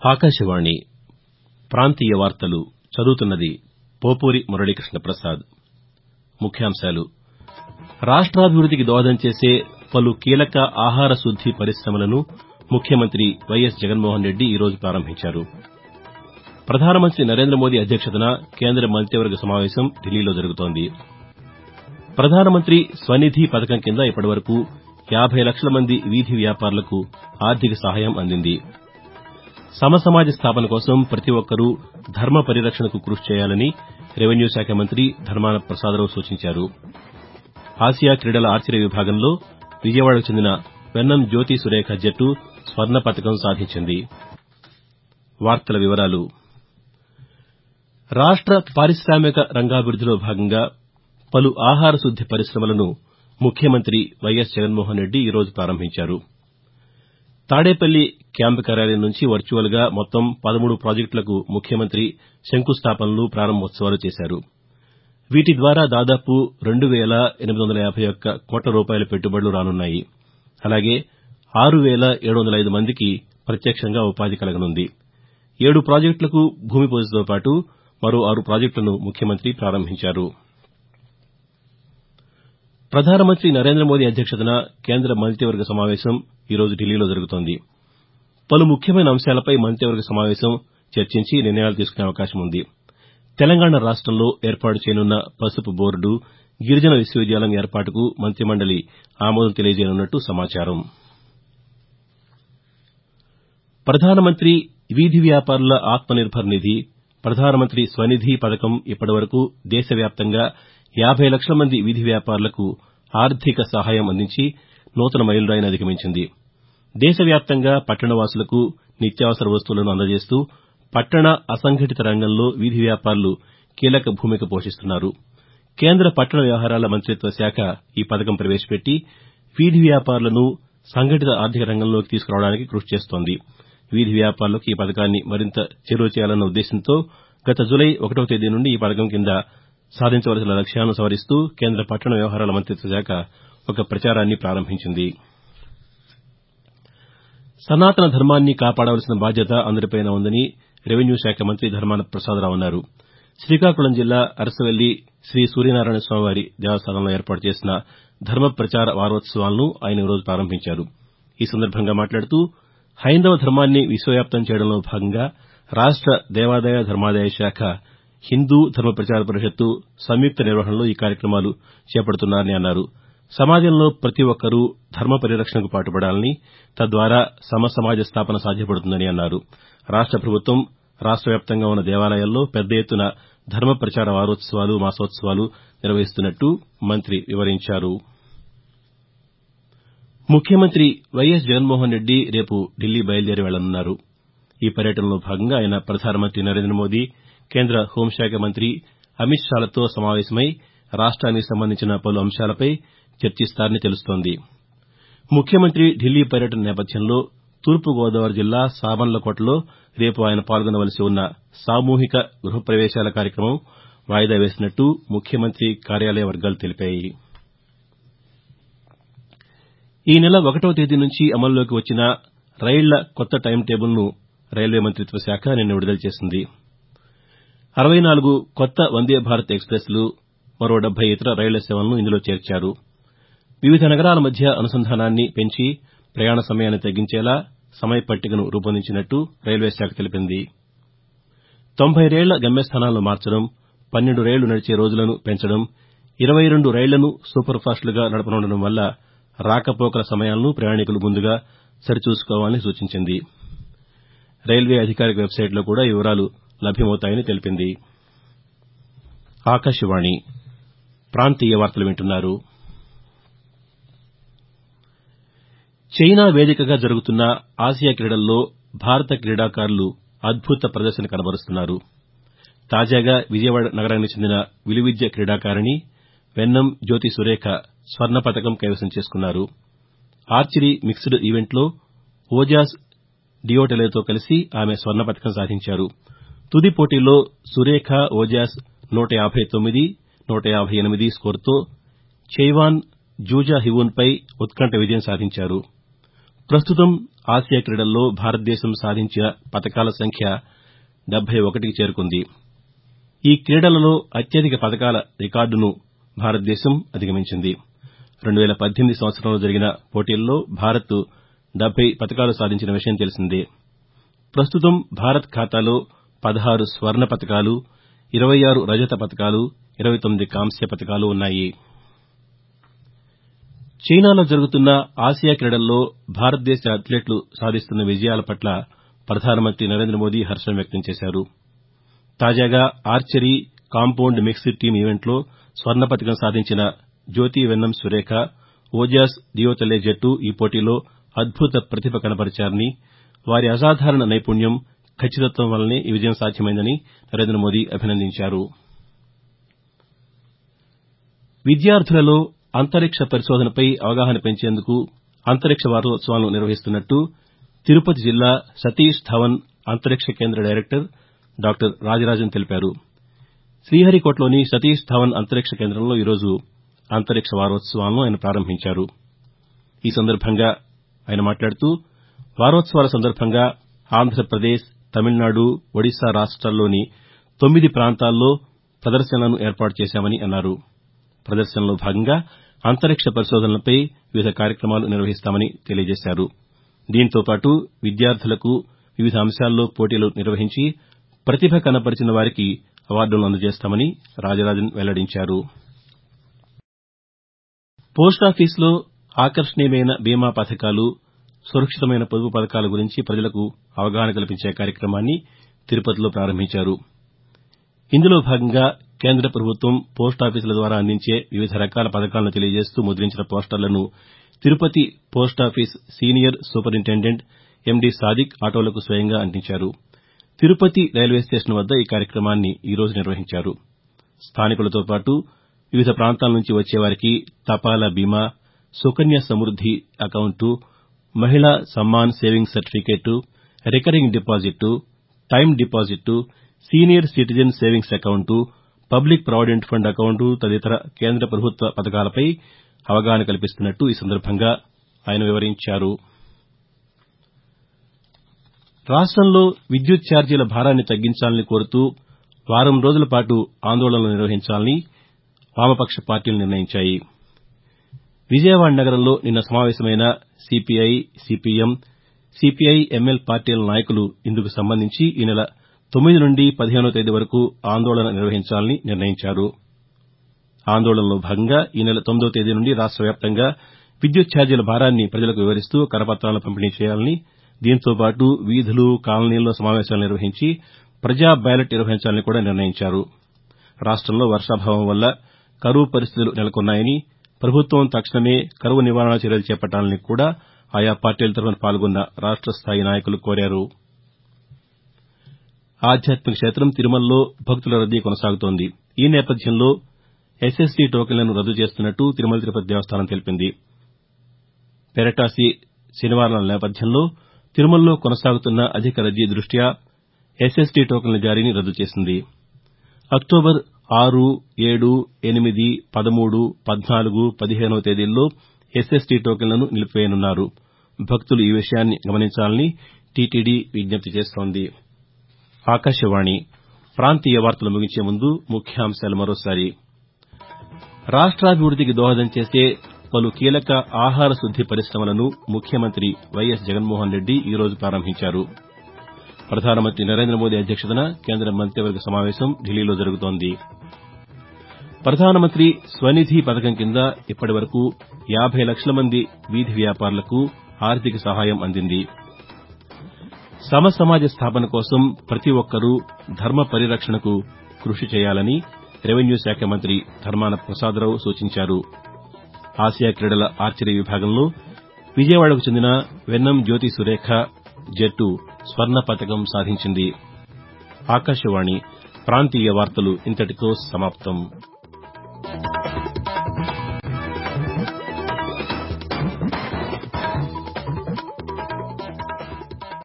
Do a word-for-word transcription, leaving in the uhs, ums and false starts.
ఆకాశవాణి ప్రాంతీయ వార్తలు చదువుతున్నది పోపూరి మురళీకృష్ణ ప్రసాద్. ముఖ్యాంశాలు రాష్ట్రాభివృద్దికి దోహదం చేసే పలు కీలక ఆహార శుద్ది పరిశమలను ముఖ్యమంత్రి వైఎస్ జగన్మోహన్రెడ్డి ఈరోజు ప్రారంభించారు. ప్రధానమంత్రి నరేంద్రమోదీ అధ్యక్షతన కేంద్ర మంత్రివర్గ సమావేశం ఢిల్లీలో జరుగుతోంది. ప్రధానమంత్రి స్వనిధి పథకం కింద ఇప్పటివరకు యాబై లక్షల మంది వీధి వ్యాపారులకు ఆర్థిక సహాయం అందింది. సమసమాజ స్థాపన కోసం ప్రతి ఒక్కరూ ధర్మ పరిరక్షణకు కృషి చేయాలని రెవెన్యూ శాఖ మంత్రి ధర్మాన ప్రసాదరావు సూచించారు. ఆసియా క్రీడల ఆర్చరీ విభాగంలో విజయవాడకు చెందిన వెన్నం జ్యోతి సురేఖ జట్టు స్వర్ణ పతకం సాధించింది. రాష్ట పారిశామిక రంగాభివృద్దిలో భాగంగా పలు ఆహార శుద్ది పరిశమలను ముఖ్యమంత్రి వైఎస్ జగన్మోహన్రెడ్డి ఈరోజు ప్రారంభించారు. తాడేపల్లి క్యాంపు కార్యాలయం నుంచి వర్చువల్గా మొత్తం పదమూడు ప్రాజెక్టులకు ముఖ్యమంత్రి శంకుస్థాపనలు ప్రారంభోత్సవాలు చేశారు. వీటి ద్వారా దాదాపు రెండు వేల ఎనిమిది వందల యాబై ఒక్క కోట్ల రూపాయల పెట్టుబడులు రానున్నాయి. అలాగే ఆరు వేల ఏడు వందల ఐదు మందికి ప్రత్యక్షంగా ఉపాధి కలగనుంది. ఏడు ప్రాజెక్టులకు భూమి పూజతో పాటు మరో ఆరు ప్రాజెక్టులను ముఖ్యమంత్రి ప్రారంభించారు. ప్రధానమంత్రి నరేంద్రమోదీ అధ్యక్షతన కేంద్ర మంత్రివర్గ సమావేశం ఈరోజు ఢిల్లీలో జరుగుతోంది. పలు ముఖ్యమైన అంశాలపై మంత్రివర్గ సమావేశం చర్చించి నిర్ణయాలు తీసుకునే అవకాశం ఉంది. తెలంగాణ రాష్టంలో ఏర్పాటు చేయనున్న పసుపు బోర్డు, గిరిజన విశ్వవిద్యాలయం ఏర్పాటుకు మంత్రిమండలి ఆమోదం తెలియజేయనున్నట్టు సమాచారం. ప్రధానమంత్రి వీధి వ్యాపారుల ఆత్మనిర్భర్ నిధి, ప్రధానమంత్రి స్వనిధి పథకం ఇప్పటివరకు దేశవ్యాప్తంగా యాబై లక్షల మంది వీధి వ్యాపారులకు ఆర్థిక సహాయం అందించి నూతన మైలురాయిని అధిగమించింది. దేశవ్యాప్తంగా పట్టణవాసులకు నిత్యావసర వస్తువులను అందజేస్తూ పట్టణ అసంఘటిత రంగంలో వీధి వ్యాపారులు కీలక భూమిక పోషిస్తున్నారు. కేంద్ర పట్టణ వ్యవహారాల మంతిత్వ శాఖ ఈ పథకం ప్రవేశపెట్టి వీధి వ్యాపారులను సంఘటిత ఆర్థిక రంగంలోకి తీసుకురావడానికి కృషి చేస్తోంది. వీధి వ్యాపారులకు ఈ పథకాన్ని మరింత చేరువ చేయాలన్న ఉద్దేశ్యంతో గత జులై ఒకటవ తేదీ నుండి ఈ పథకం కింద సాధించవలసిన లక్ష్యాలను సవరిస్తూ కేంద్ర పట్టణ వ్యవహారాల మంతిత్వ శాఖ ఒక ప్రచారాన్ని ప్రారంభించింది. సనాతన ధర్మాన్ని కాపాడవలసిన బాధ్యత అందరిపైనా ఉందని రెవెన్యూ శాఖ మంత్రి ధర్మాన ప్రసాదరావు అన్నారు. శ్రీకాకుళం జిల్లా అరసవల్లి శ్రీ సూర్యనారాయణ స్వామివారి దేవస్థానంలో ఏర్పాటు చేసిన ధర్మ ప్రచార వారోత్సవాలను ఆయన ఈరోజు ప్రారంభించారు. ఈ సందర్భంగా మాట్లాడుతూ హైందవ ధర్మాన్ని విశ్వవ్యాప్తం చేయడంలో భాగంగా రాష్ట దేవాదాయ ధర్మాదాయ శాఖ, హిందూ ధర్మ ప్రచార పరిషత్తు సంయుక్త నిర్వహణలో ఈ కార్యక్రమాలు చేపడుతున్నారని అన్నారు. సమాజంలో ప్రతి ఒక్కరూ ధర్మ పరిరక్షణకు పాటుపడాలని, తద్వారా సమసమాజ స్థాపన సాధ్యపడుతుందని అన్నారు. రాష్ట ప్రభుత్వం రాష్ట వ్యాప్తంగా ఉన్న దేవాలయాల్లో పెద్ద ఎత్తున ధర్మ ప్రచార వారోత్సవాలు, మాసోత్సవాలు నిర్వహిస్తున్నట్టు మంత్రి వివరించారు. ముఖ్యమంత్రి వైఎస్ జగన్మోహన్రెడ్డి రేపు ఢిల్లీ బయలుదేరి వెళ్లనున్నారు. ఈ పర్యటనలో భాగంగా ఆయన ప్రధానమంత్రి నరేంద్రమోదీ, కేంద్ర హోంశాఖ మంత్రి అమిత్ షాలతో సమావేశమై రాష్ట్రానికి సంబంధించిన పలు అంశాలపై చర్చిస్తారని తెలుస్తోంది. ముఖ్యమంత్రి ఢిల్లీ పర్యటన నేపథ్యంలో తూర్పు గోదావరి జిల్లా సామర్లకోటలో రేపు ఆయన పాల్గొనవలసి ఉన్న సామూహిక గృహప్రవేశాల కార్యక్రమం వాయిదా వేసినట్టు ముఖ్యమంత్రి కార్యాలయ వర్గాలు తెలిపాయి. ఈ నెల ఒకటవ తేదీ నుంచి అమల్లోకి వచ్చిన రైళ్ల కొత్త టైం టేబుల్ను రైల్వే మంతిత్వ శాఖ నిన్న విడుదల చేసింది. అరవై నాలుగు కొత్త వందే భారత్ ఎక్స్పెస్లు, మరో డెబ్బై ఇతర రైళ్ల సేవలను ఇందులో చేర్చారు. వివిధ నగరాల మధ్య అనుసంధానాన్ని పెంచి ప్రయాణ సమయాన్ని తగ్గించేలా సమయ పట్టికను రూపొందించినట్టు రైల్వే శాఖ తెలిపింది. తొంభై రైళ్ల గమ్యస్థానాలను మార్చడం, పన్నెండు రైళ్లు నడిచే రోజులను పెంచడం, ఇరవై రెండు రైళ్లను సూపర్ ఫాస్టులుగా నడపనుండడం వల్ల రాకపోకల సమయాలను ప్రయాణికులు ముందుగా సరిచూసుకోవాలని సూచించింది. రైల్వే అధికారిక వెబ్సైట్లో కూడా ఈ వివరాలు లభ్యమవుతాయని తెలిపింది. ఆకాశవాణి ప్రాంతీయ వార్తలు వింటున్నారు. చైనా వేదికగా జరుగుతున్న ఆసియా క్రీడల్లో భారత క్రీడాకారులు అద్భుత ప్రదర్శన కనబరుస్తున్నారు. తాజాగా విజయవాడ నగరానికి చెందిన విలువిద్య క్రీడాకారిణి వెన్నం జ్యోతి సురేఖ స్వర్ణ పతకం కైవసం చేసుకున్నారు. ఆర్చరీ మిక్స్డ్ ఈవెంట్లో ఓజాస్ డియోటెలేతో కలిసి ఆమె స్వర్ణ పతకం సాధించారు. తుది పోటీలో సురేఖ, ఓజాస్ నూట యాబై తొమ్మిది, నూట యాబై ఎనిమిది స్కోరుతో చైవాన్ జూజా హివూన్పై ఉత్కంఠ విజయం సాధించారు. ప్రస్తుతం ఆసియా క్రీడల్లో భారతదేశం సాధించిన పతకాల సంఖ్య డెబ్బై ఒకటికి చేరుకుంది. ఈ క్రీడలలో అత్యధిక పతకాల రికార్డును భారతదేశం అధిగమించింది. రెండు వేల పద్దెనిమిది సంవత్సరంలో జరిగిన పోటీల్లో భారత్ డెబ్బై పతకాలు సాధించిన విషయం తెలిసిందే. ప్రస్తుతం భారత్ ఖాతాలో పదహారు స్వర్ణ పతకాలు, ఇరవై ఆరు రజత పతకాలు, ఇరవై తొమ్మిది కాంస్య పతకాలు ఉన్నాయి. చైనాలో జరుగుతున్న ఆసియా క్రీడల్లో భారతదేశ అథ్లెట్లు సాధిస్తున్న విజయాల పట్ల ప్రధానమంత్రి నరేంద్ర మోదీ హర్షం వ్యక్తం చేశారు. తాజాగా ఆర్చరీ కాంపౌండ్ మిక్స్డ్ టీమ్ ఈవెంట్లో స్వర్ణ పతకం సాధించిన జ్యోతి వెన్నం సురేఖ, ఓజాస్ డియోతలే జట్టు ఈ పోటీలో అద్భుత ప్రతిభ కనబరిచారని, వారి అసాధారణ నైపుణ్యం, ఖచ్చితత్వం వల్లనే ఈ విజయం సాధ్యమైందని నరేంద్ర మోదీ అభినందించారు. విద్యార్థులలో అంతరిక్ష పరిశోధనపై అవగాహన పెంచేందుకు అంతరిక్ష వారోత్సవాలను నిర్వహిస్తున్నట్టు తిరుపతి జిల్లా సతీష్ ధవన్ అంతరిక్ష కేంద్ర డైరెక్టర్ డాక్టర్ రాజరాజన్ తెలిపారు. శ్రీహరికోటలోని సతీష్ ధవన్ అంతరిక్ష కేంద్రంలో ఈరోజు అంతరిక్ష వారోత్సవాలను ఆయన ప్రారంభించారు. ఈ సందర్భంగా ఆయన మాట్లాడుతూ వారోత్సవాల సందర్భంగా ఆంధ్రప్రదేశ్, తమిళనాడు, ఒడిశా రాష్ట్రాల్లోని తొమ్మిది ప్రాంతాల్లో ప్రదర్శనలను ఏర్పాటు చేశామని అన్నారు. ప్రదర్శనలో భాగంగా అంతరిక్ష పరిశోధనలపై వివిధ కార్యక్రమాలు నిర్వహిస్తామని తెలియజేశారు. దీంతో పాటు విద్యార్థులకు వివిధ అంశాల్లో పోటీలు నిర్వహించి ప్రతిభ కనబరిచిన వారికి అవార్డులను అందజేస్తామని రాజరాజన్ వెల్లడించారు. పోస్టాఫీసులో ఆకర్షణీయమైన బీమా పథకాలు, సురక్షితమైన పొదుపు పథకాల గురించి ప్రజలకు అవగాహన కల్పించే కార్యక్రమాన్ని తిరుపతిలో ప్రారంభించారు. ఇందులో భాగంగా కేంద్ర ప్రభుత్వం పోస్టాఫీసుల ద్వారా అందించే వివిధ రకాల పథకాలను తెలియజేస్తూ ముద్రించిన పోస్టర్లను Tirupati post office senior superintendent MD Sadiq ఆటోలకు స్వయంగా అంటించారు. తిరుపతి రైల్వే స్టేషన్ వద్ద ఈ కార్యక్రమాన్ని ఈరోజు నిర్వహించారు. స్థానికులతో పాటు వివిధ ప్రాంతాల నుంచి వచ్చేవారికి తపాలా బీమా, Sukanya Samriddhi account, Mahila Samman savings certificate, recurring deposit, time deposit, senior citizen savings account, public provident fund account తదితర కేంద్ర ప్రభుత్వ పథకాలపై అవగాహన కల్పిస్తున్నట్టు ఈ సందర్భంగా ఆయన వివరించారు. రాష్టంలో విద్యుత్ ఛార్జీల భారాన్ని తగ్గించాలని కోరుతూ వారం రోజుల పాటు ఆందోళనలు నిర్వహించాలని వామపక్ష పార్టీలు నిర్ణయించాయి. విజయవాడ నగరంలో నిన్న సమావేశమైన సీపీఐ, సీపీఎం, సీపీఐ ఎంఎల్ పార్టీల నాయకులు ఇందుకు సంబంధించి ఈ నెల తొమ్మిది నుండి పదిహేనో తేదీ వరకు ఆందోళన నిర్వహించాలని నిర్ణయించారు. ఆందోళనలో భాగంగా ఈ నెల తొమ్మిదో తేదీ నుండి రాష్ట వ్యాప్తంగా విద్యుత్ ఛార్జీల భారాన్ని ప్రజలకు వివరిస్తూ కరపత్రాలను పంపిణీ చేయాలని, దీంతో పాటు వీధులు, కాలనీల్లో సమావేశాలు నిర్వహించి ప్రజా బ్యాలెట్ నిర్వహించాలని కూడా నిర్ణయించారు. రాష్టంలో వర్షాభావం వల్ల కరువు పరిస్థితులు నెలకొన్నాయని, ప్రభుత్వం తక్షణమే కరువు నివారణ చర్యలు చేపట్టాలని కూడా ఆయా పార్టీల తరఫున పాల్గొన్న రాష్ట స్థాయి నాయకులు కోరారు. ఆధ్యాత్మిక క్షేత్రం తిరుమలలో భక్తుల రద్దీ కొనసాగుతోంది. ఈ నేపథ్యంలో ఎస్ఎస్టీ టోకెన్లను రద్దు చేస్తున్నట్టు తిరుమల తిరుపతి దేవస్థానం తెలిపింది. పెరటాసి శనివారాల నేపథ్యంలో తిరుమలలో కొనసాగుతున్న అధిక రద్దీ దృష్ట్యా ఎస్ఎస్టీ టోకెన్ల జారీని రద్దు చేసింది. అక్టోబర్ ఆరు, ఏడు, ఎనిమిది, పదమూడు, పద్నాలుగు, పదిహేనో తేదీల్లో ఎస్ఎస్టీ టోకెన్లను నిలిపివేయనున్నారు. భక్తులు ఈ విషయాన్ని గమనించాలని టీటీడీ విజ్ఞప్తి చేస్తోంది. ఆకాశవాణి ప్రాంతీయ వార్తలు ముగించే ముందు ముఖ్యాంశాలు మరోసారి. రాష్ట్రాభివృద్దికి దోహదం చేసే పలు కీలక ఆహార శుద్ది పరిశ్రమలను ముఖ్యమంత్రి వైఎస్ జగన్మోహన్ రెడ్డి ఈరోజు ప్రారంభించారు. ప్రధానమంత్రి నరేంద్ర మోదీ అధ్యక్షతన కేంద్ర మంత్రివర్గ సమావేశం ఢిల్లీలో జరుగుతోంది. ప్రధానమంత్రి స్వనిధి పథకం కింద ఇప్పటి వరకు యాబై లక్షల మంది వీధి వ్యాపారులకు ఆర్థిక సహాయం అందింది. సమసమాజ స్థాపన కోసం ప్రతి ఒక్కరూ ధర్మ పరిరక్షణకు కృషి చేయాలని రెవెన్యూ శాఖ మంత్రి ధర్మాన ప్రసాదరావు సూచించారు. ఆసియా క్రీడల ఆర్చరీ విభాగంలో విజయవాడకు చెందిన వెన్నం జ్యోతి సురేఖ జట్టు స్వర్ణ పతకం సాధించింది. ఆకాశవాణి ప్రాంతీయ వార్తలు ఇంతటితో సమాప్తం.